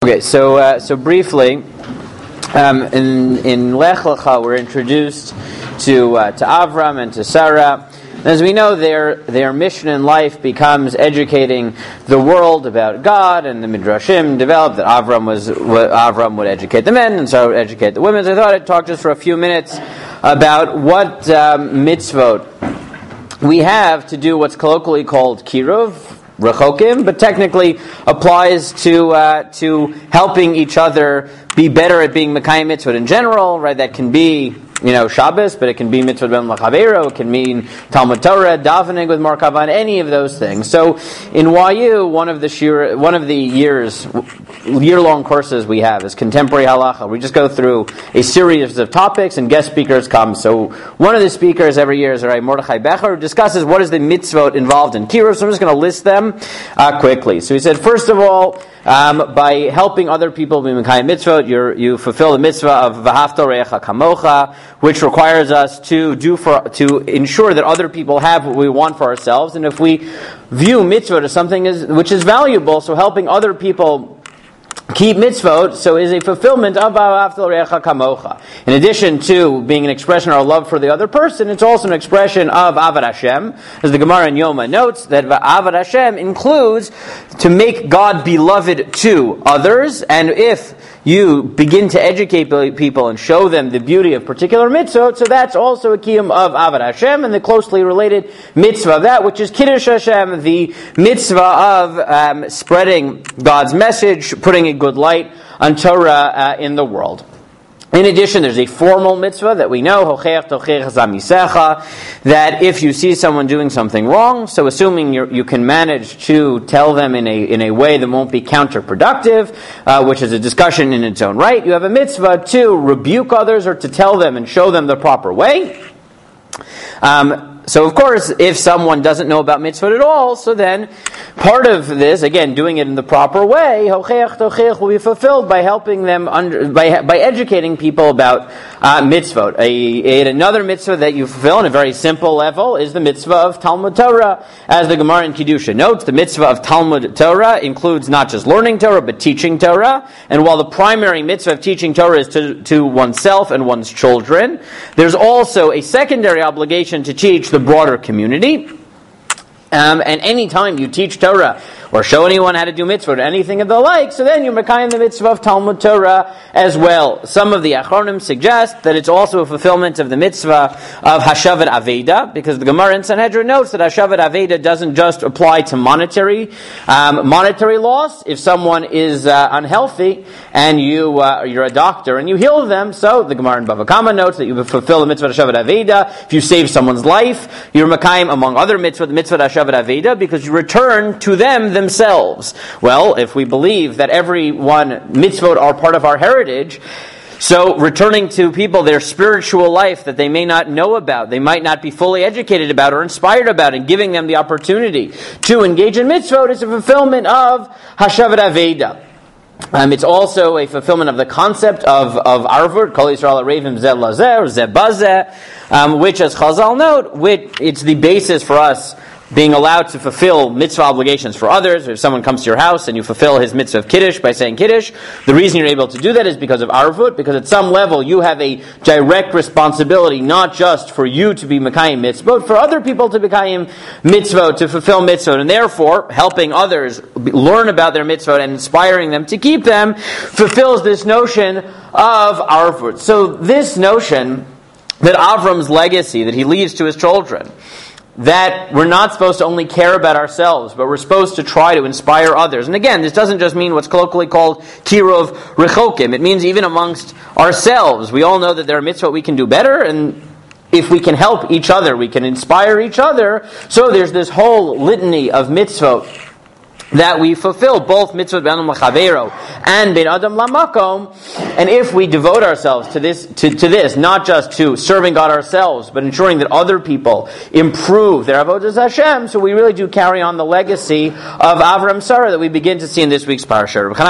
Okay, so briefly, in Lech Lecha, we're introduced to Avram and to Sarah. And as we know, their mission in life becomes educating the world about God, and the Midrashim developed that Avram would educate the men, and Sarah would educate the women. So I thought I'd talk just for a few minutes about what mitzvot we have to do what's colloquially called kiruv, rechokim, but technically applies to helping each other be better at being mekayim mitzvot in general, right? That can be, Shabbos, but it can be mitzvot ben l'chavero, it can mean Talmud Torah, davening with Mar Kavan, any of those things. So in YU, one of the year-long courses we have is contemporary halacha. We just go through a series of topics and guest speakers come. So one of the speakers every year is Rabbi Mordechai Becher, who discusses what is the mitzvot involved in kiruv. So I'm just going to list them quickly. So he said, first of all, by helping other people be mekayim mitzvot, you fulfill the mitzvah of v'ahavta re'echa kamocha, which requires us to ensure that other people have what we want for ourselves. And if we view mitzvot as something which is valuable, so helping other people keep mitzvot, so is a fulfillment of v'ahavta re'echa kamocha. In addition to being an expression of our love for the other person, it's also an expression of avad Hashem. As the Gemara in Yoma notes, that avad Hashem includes to make God beloved to others, and if you begin to educate people and show them the beauty of particular mitzvot, so that's also a kiyum of avad Hashem, and the closely related mitzvah of that, which is kiddush Hashem, the mitzvah of spreading God's message, putting a good light on Torah in the world. In addition, there's a formal mitzvah that we know, hocheach tochech zamisecha, that if you see someone doing something wrong, so assuming you can manage to tell them in a way that won't be counterproductive, which is a discussion in its own right, you have a mitzvah to rebuke others or to tell them and show them the proper way. So of course, if someone doesn't know about mitzvot at all, so then part of this, again, doing it in the proper way, hocheach tochech, will be fulfilled by helping them by educating people about mitzvot. Another mitzvah that you fulfill on a very simple level is the mitzvah of Talmud Torah. As the Gemara in Kiddusha notes, the mitzvah of Talmud Torah includes not just learning Torah, but teaching Torah. And while the primary mitzvah of teaching Torah is to oneself and one's children, there's also a secondary obligation to teach the broader community. And any time you teach Torah or show anyone how to do mitzvah or anything of the like, so then you're mekayim the mitzvah of Talmud Torah as well. Some of the Achronim suggest that it's also a fulfillment of the mitzvah of Hashavat Aveda, because the Gemara in Sanhedrin notes that Hashavat Aveda doesn't just apply to monetary loss. If someone is unhealthy and you're a doctor and you heal them, so the Gemara in Bava Kama notes that you fulfill the mitzvah of Hashavat Aveda. If you save someone's life, you're mekayim among other mitzvah, the mitzvah of Hashavat Aveda, because you return to them themselves. Well, if we believe that mitzvot are part of our heritage, so returning to people their spiritual life that they may not know about, they might not be fully educated about or inspired about, and giving them the opportunity to engage in mitzvot is a fulfillment of Hashavat Aveda. It's also a fulfillment of the concept of arvut, Kol Yisrael Arevim Zeh Lazeh or Zeh Bazeh, which, as Chazal note, it's the basis for us being allowed to fulfill mitzvah obligations for others. If someone comes to your house and you fulfill his mitzvah of Kiddush by saying Kiddush, the reason you're able to do that is because of arvut, because at some level you have a direct responsibility, not just for you to be mekayim mitzvah, but for other people to be mekayim mitzvah, to fulfill mitzvah, and therefore helping others learn about their mitzvah and inspiring them to keep them fulfills this notion of arvut. So this notion that Avram's legacy, that he leaves to his children, that we're not supposed to only care about ourselves, but we're supposed to try to inspire others. And again, this doesn't just mean what's colloquially called kiruv rechokim. It means even amongst ourselves. We all know that there are mitzvot we can do better, and if we can help each other, we can inspire each other. So there's this whole litany of mitzvot that we fulfill, both mitzvot ben l'chavero and ben adam lamakom. And if we devote ourselves to this, not just to serving God ourselves, but ensuring that other people improve their avodas Hashem, so we really do carry on the legacy of Avram Sarah that we begin to see in this week's parasha.